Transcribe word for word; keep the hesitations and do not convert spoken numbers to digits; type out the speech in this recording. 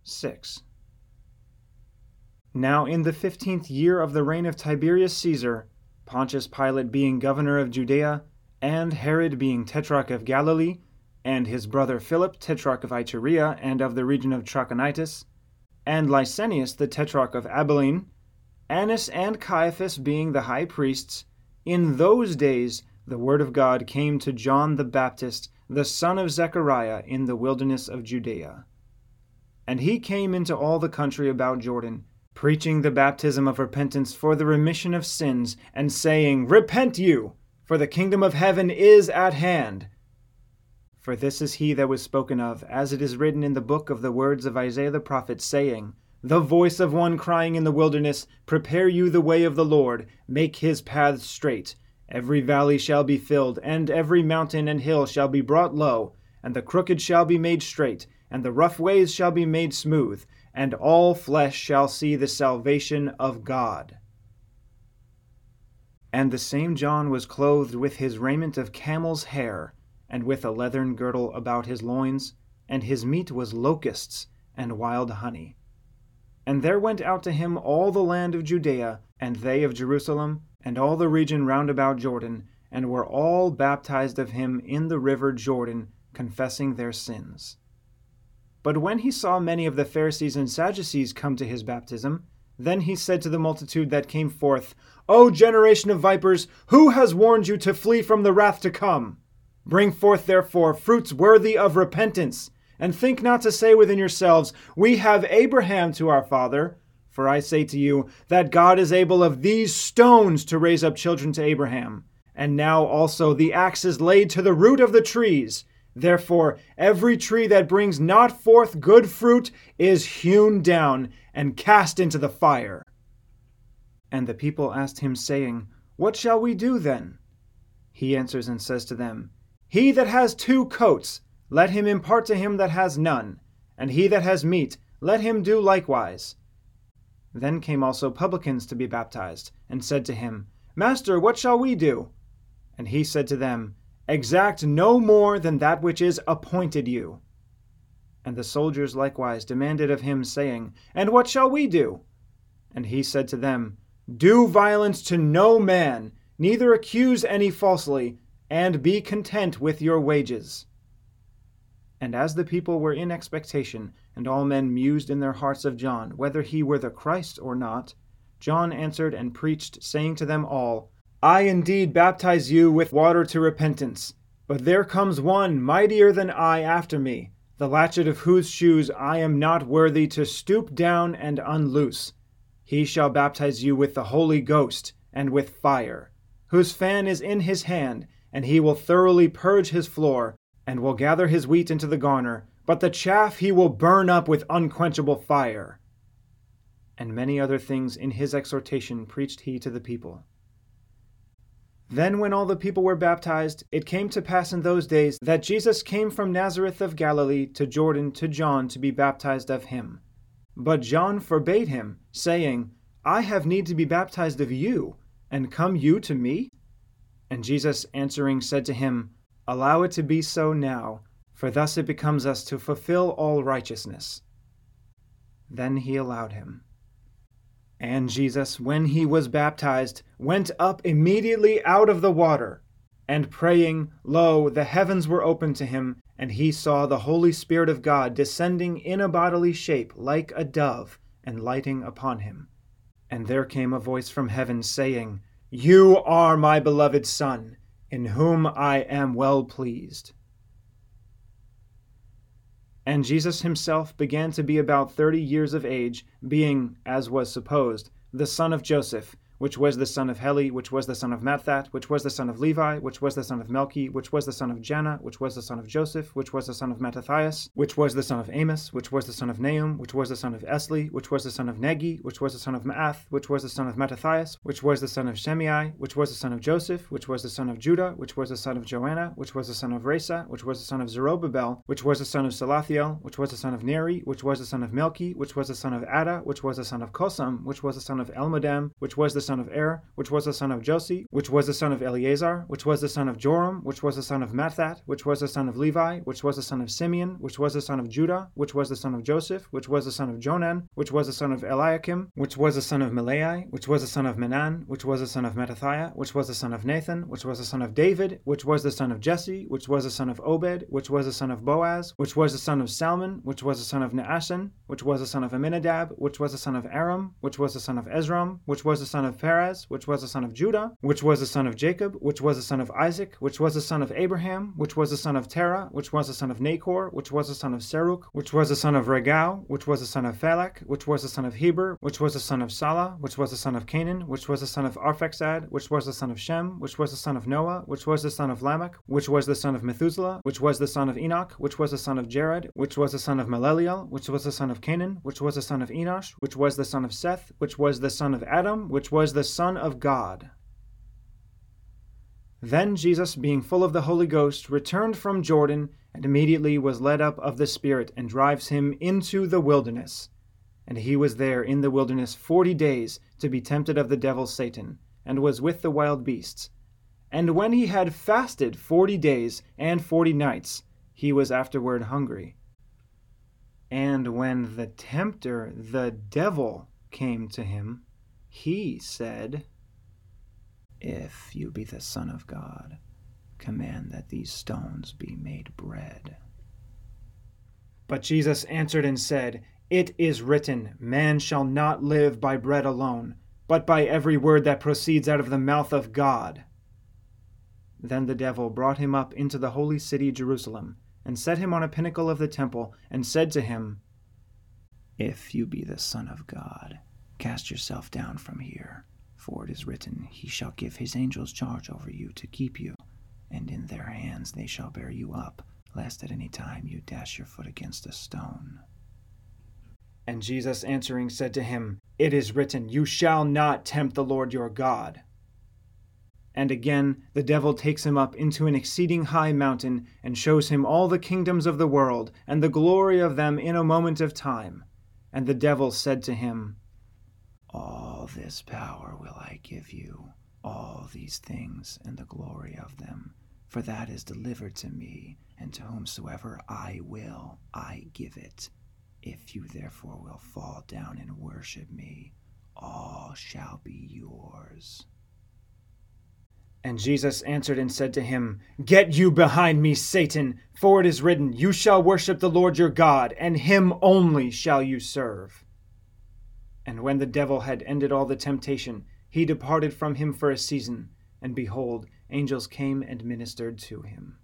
six. Now in the fifteenth year of the reign of Tiberius Caesar, Pontius Pilate being governor of Judea, and Herod being tetrarch of Galilee, and his brother Philip tetrarch of Iturea and of the region of Trachonitis, and Lysanias the tetrarch of Abilene, Annas and Caiaphas being the high priests, in those days the word of God came to John the Baptist, the son of Zechariah, in the wilderness of Judea. And he came into all the country about Jordan, preaching the baptism of repentance for the remission of sins, and saying, Repent you, for the kingdom of heaven is at hand. For this is he that was spoken of, as it is written in the book of the words of Isaiah the prophet, saying, The voice of one crying in the wilderness, Prepare you the way of the Lord, make his paths straight. Every valley shall be filled, and every mountain and hill shall be brought low, and the crooked shall be made straight, and the rough ways shall be made smooth, and all flesh shall see the salvation of God. And the same John was clothed with his raiment of camel's hair, and with a leathern girdle about his loins, and his meat was locusts and wild honey. And there went out to him all the land of Judea, and they of Jerusalem, and all the region round about Jordan, and were all baptized of him in the river Jordan, confessing their sins. But when he saw many of the Pharisees and Sadducees come to his baptism, then he said to the multitude that came forth, O generation of vipers, who has warned you to flee from the wrath to come? Bring forth therefore fruits worthy of repentance, and think not to say within yourselves, We have Abraham to our father. For I say to you, that God is able of these stones to raise up children to Abraham. And now also the axe is laid to the root of the trees. Therefore every tree that brings not forth good fruit is hewn down and cast into the fire. And the people asked him, saying, What shall we do then? He answers and says to them, He that has two coats, let him impart to him that has none, and he that has meat, let him do likewise. Then came also publicans to be baptized, and said to him, Master, what shall we do? And he said to them, Exact no more than that which is appointed you. And the soldiers likewise demanded of him, saying, And what shall we do? And he said to them, Do violence to no man, neither accuse any falsely, and be content with your wages. And as the people were in expectation, and all men mused in their hearts of John, whether he were the Christ or not, John answered and preached, saying to them all, I indeed baptize you with water to repentance, but there comes one mightier than I after me, the latchet of whose shoes I am not worthy to stoop down and unloose. He shall baptize you with the Holy Ghost and with fire, whose fan is in his hand, and he will thoroughly purge his floor, and will gather his wheat into the garner, but the chaff he will burn up with unquenchable fire. And many other things in his exhortation preached he to the people. Then when all the people were baptized, it came to pass in those days that Jesus came from Nazareth of Galilee to Jordan to John to be baptized of him. But John forbade him, saying, I have need to be baptized of you, and come you to me? And Jesus answering said to him, Allow it to be so now, for thus it becomes us to fulfill all righteousness. Then he allowed him. And Jesus, when he was baptized, went up immediately out of the water. And praying, lo, the heavens were opened to him, and he saw the Holy Spirit of God descending in a bodily shape like a dove, and lighting upon him. And there came a voice from heaven, saying, You are my beloved Son, in whom I am well pleased. And Jesus himself began to be about thirty years of age, being, as was supposed, the son of Joseph, which was the son of Heli, which was the son of Matthat, which was the son of Levi, which was the son of Melchi, which was the son of Janna, which was the son of Joseph, which was the son of Mattathias, which was the son of Amos, which was the son of Nahum, which was the son of Esli, which was the son of Negi, which was the son of Maath, which was the son of Mattathias, which was the son of Shemai, which was the son of Joseph, which was the son of Judah, which was the son of Joanna, which was the son of Resa, which was the son of Zerubbabel, which was the son of Salathiel, which was the son of Neri, which was the son of Melchi, which was the son of Adda, which was the son of Kosam, which was the son of Elmadam, which was the son of Er, which was the son of Josi, which was the son of Eleazar, which was the son of Joram, which was the son of Matthat, which was the son of Levi, which was the son of Simeon, which was the son of Judah, which was the son of Joseph, which was the son of Jonan, which was the son of Eliakim, which was the son of Melai, which was the son of Menan, which was the son of Mattathiah, which was the son of Nathan, which was the son of David, which was the son of Jesse, which was the son of Obed, which was the son of Boaz, which was the son of Salmon, which was the son of Naashan, which was the son of Aminadab, which was the son of Aram, which was the son of Ezram, which was the son of Perez, which was the son of Judah, which was the son of Jacob, which was the son of Isaac, which was the son of Abraham, which was the son of Terah, which was the son of Nachor, which was the son of Seruk, which was the son of Regau, which was the son of Phalak, which was the son of Heber, which was the son of Salah, which was the son of Canaan, which was the son of Arphaxad, which was the son of Shem, which was the son of Noah, which was the son of Lamech, which was the son of Methuselah, which was the son of Enoch, which was the son of Jared, which was the son of Maleliel, which was the son of Canaan, which was the son of Enosh, which was the son of Seth, which was the son of Adam, which was the son of God. Then Jesus, being full of the Holy Ghost, returned from Jordan, and immediately was led up of the Spirit, and drives him into the wilderness. And he was there in the wilderness forty days, to be tempted of the devil Satan, and was with the wild beasts. And when he had fasted forty days and forty nights, he was afterward hungry. And when the tempter, the devil, came to him, he said, If you be the Son of God, command that these stones be made bread. But Jesus answered and said, It is written, Man shall not live by bread alone, but by every word that proceeds out of the mouth of God. Then the devil brought him up into the holy city Jerusalem, and set him on a pinnacle of the temple, and said to him, If you be the Son of God, cast yourself down from here, for it is written, He shall give his angels charge over you to keep you, and in their hands they shall bear you up, lest at any time you dash your foot against a stone. And Jesus answering said to him, It is written, You shall not tempt the Lord your God. And again the devil takes him up into an exceeding high mountain, and shows him all the kingdoms of the world, and the glory of them in a moment of time. And the devil said to him, All this power will I give you, all these things, and the glory of them. For that is delivered to me, and to whomsoever I will, I give it. If you therefore will fall down and worship me, all shall be yours. And Jesus answered and said to him, Get you behind me, Satan, for it is written, You shall worship the Lord your God, and him only shall you serve. And when the devil had ended all the temptation, he departed from him for a season, and behold, angels came and ministered to him.